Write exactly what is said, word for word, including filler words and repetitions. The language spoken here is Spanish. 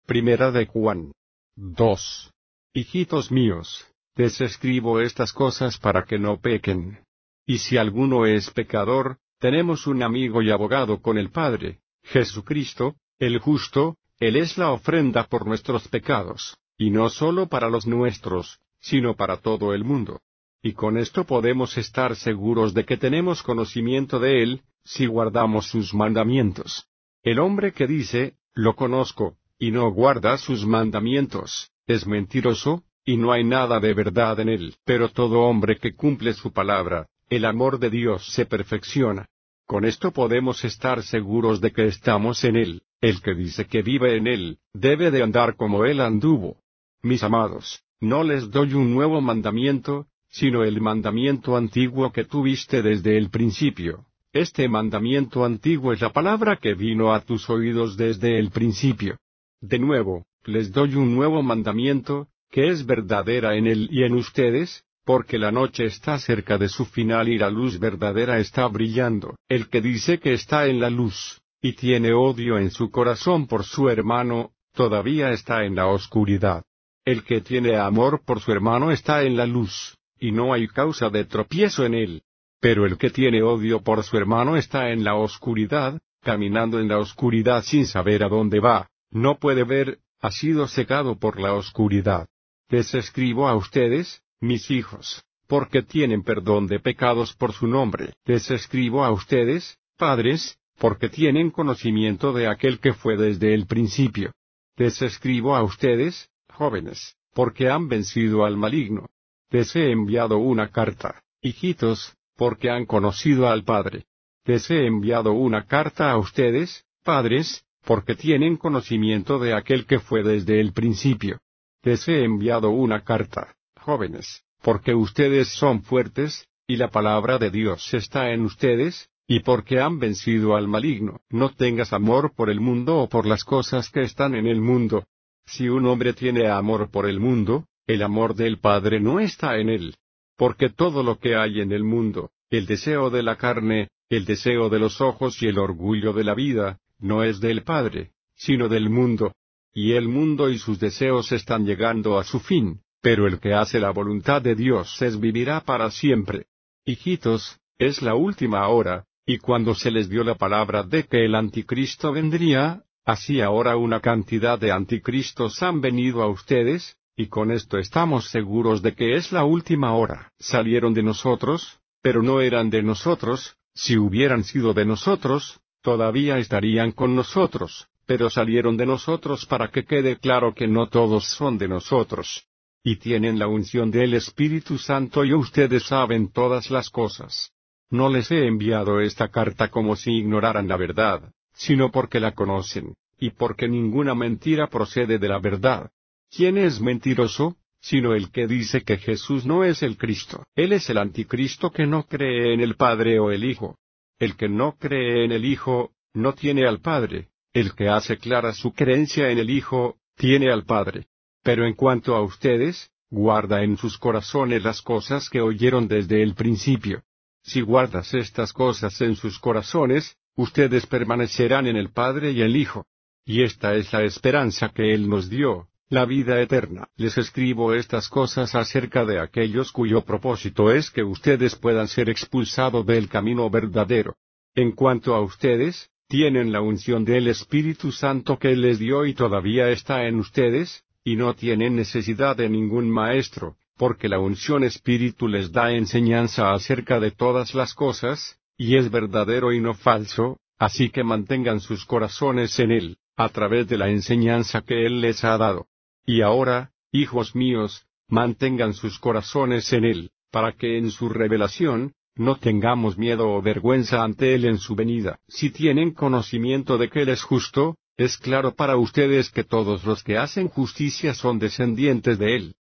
Primera de Juan. dos. Hijitos míos, les escribo estas cosas para que no pequen. Y si alguno es pecador, tenemos un amigo y abogado con el Padre, Jesucristo, el justo. Él es la ofrenda por nuestros pecados, y no solo para los nuestros, sino para todo el mundo. Y con esto podemos estar seguros de que tenemos conocimiento de Él, si guardamos sus mandamientos. El hombre que dice, lo conozco, y no guarda sus mandamientos, es mentiroso, y no hay nada de verdad en él. Pero todo hombre que cumple su palabra, el amor de Dios se perfecciona. Con esto podemos estar seguros de que estamos en Él. El que dice que vive en Él, debe de andar como Él anduvo. Mis amados, no les doy un nuevo mandamiento, sino el mandamiento antiguo que tuviste desde el principio. Este mandamiento antiguo es la palabra que vino a tus oídos desde el principio. De nuevo, les doy un nuevo mandamiento, que es verdadera en Él y en ustedes, porque la noche está cerca de su final y la luz verdadera está brillando. El que dice que está en la luz, y tiene odio en su corazón por su hermano, todavía está en la oscuridad. El que tiene amor por su hermano está en la luz, y no hay causa de tropiezo en él. Pero el que tiene odio por su hermano está en la oscuridad, caminando en la oscuridad sin saber a dónde va, no puede ver, ha sido cegado por la oscuridad. Les escribo a ustedes, mis hijos, porque tienen perdón de pecados por su nombre. Les escribo a ustedes, padres, porque tienen conocimiento de aquel que fue desde el principio. Les escribo a ustedes, jóvenes, porque han vencido al maligno. Les he enviado una carta, hijitos, porque han conocido al Padre. Les he enviado una carta a ustedes, padres, porque tienen conocimiento de aquel que fue desde el principio. Les he enviado una carta, jóvenes, porque ustedes son fuertes, y la palabra de Dios está en ustedes, y porque han vencido al maligno. No tengas amor por el mundo o por las cosas que están en el mundo. Si un hombre tiene amor por el mundo, el amor del Padre no está en él. Porque todo lo que hay en el mundo, el deseo de la carne, el deseo de los ojos y el orgullo de la vida, no es del Padre, sino del mundo. Y el mundo y sus deseos están llegando a su fin, pero el que hace la voluntad de Dios es vivirá para siempre. Hijitos, es la última hora, y cuando se les dio la palabra de que el anticristo vendría, así ahora una cantidad de anticristos han venido a ustedes, y con esto estamos seguros de que es la última hora. Salieron de nosotros, pero no eran de nosotros. Si hubieran sido de nosotros, todavía estarían con nosotros, pero salieron de nosotros para que quede claro que no todos son de nosotros. Y tienen la unción del Espíritu Santo y ustedes saben todas las cosas. No les he enviado esta carta como si ignoraran la verdad, sino porque la conocen, y porque ninguna mentira procede de la verdad. ¿Quién es mentiroso? Sino el que dice que Jesús no es el Cristo. Él es el anticristo que no cree en el Padre o el Hijo. El que no cree en el Hijo, no tiene al Padre. El que hace clara su creencia en el Hijo, tiene al Padre. Pero en cuanto a ustedes, guarda en sus corazones las cosas que oyeron desde el principio. Si guardas estas cosas en sus corazones, ustedes permanecerán en el Padre y el Hijo. Y esta es la esperanza que Él nos dio, la vida eterna. Les escribo estas cosas acerca de aquellos cuyo propósito es que ustedes puedan ser expulsados del camino verdadero. En cuanto a ustedes, tienen la unción del Espíritu Santo que Él les dio y todavía está en ustedes, y no tienen necesidad de ningún maestro, porque la unción Espíritu les da enseñanza acerca de todas las cosas, y es verdadero y no falso, así que mantengan sus corazones en Él, a través de la enseñanza que Él les ha dado. Y ahora, hijos míos, mantengan sus corazones en Él, para que en su revelación, no tengamos miedo o vergüenza ante Él en su venida. Si tienen conocimiento de que Él es justo, es claro para ustedes que todos los que hacen justicia son descendientes de Él,